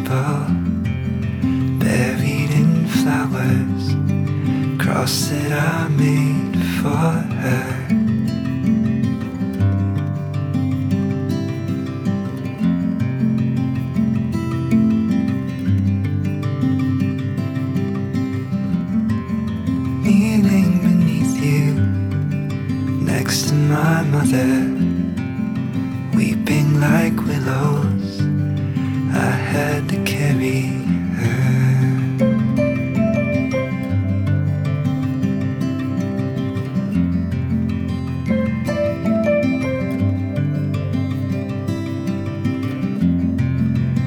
table, buried in flowers, cross that I made for her. Kneeling beneath you, next to my mother, weeping like willows. I had to carry